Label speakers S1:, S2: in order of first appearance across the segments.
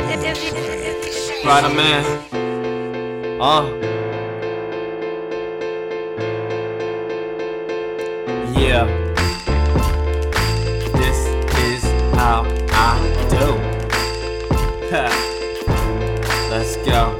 S1: Right, man. Yeah. This is how I do. Let's go.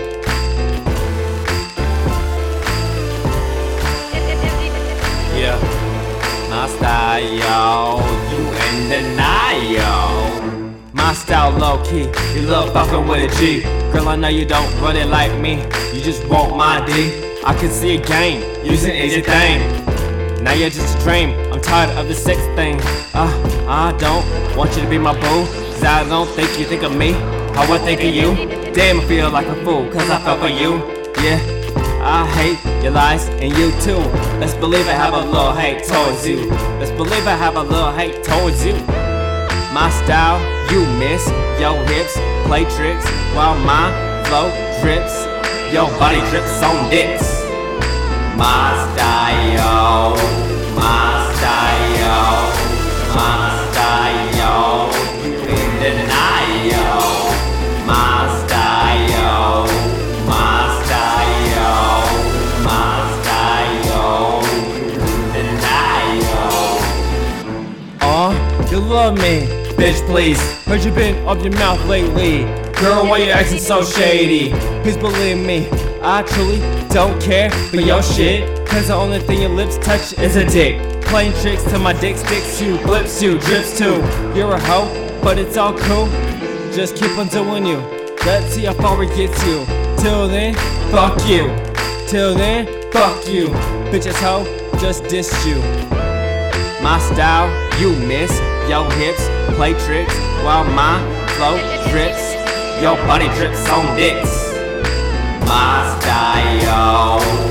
S1: Yeah. My style, you in denial. My style low key, you love fucking with a G. Girl, I know you don't run it like me, you just want my D. I can see a game, using is your thing. Now you're just a dream, I'm tired of the sex thing. I don't want you to be my boo, cause I don't think you think of me how I think of you. Damn, I feel like a fool, cause I fell for you. Yeah, I hate your lies and you too. Let's believe I have a little hate towards you. Let's believe I have a little hate towards you. My style, you miss. Your hips play tricks while my flow drips. Your body drips on dicks. My style, my style, my style. You in denial. My style, my style, my style. You in denial. You love me, bitch, please. Heard you been up your mouth lately. Girl, why you acting so shady? Please believe me, I truly don't care for your shit. Cause the only thing your lips touch is a dick. Playing tricks till my dick sticks you, blips you, drips too. You're a hoe, but it's all cool. Just keep on doing you. Let's see how far it gets you. Till then, fuck you. Till then, fuck you. Bitch ass hoe, just dissed you. My style, you miss. Your hips play tricks while my flow drips. Your body drips on dicks. My style.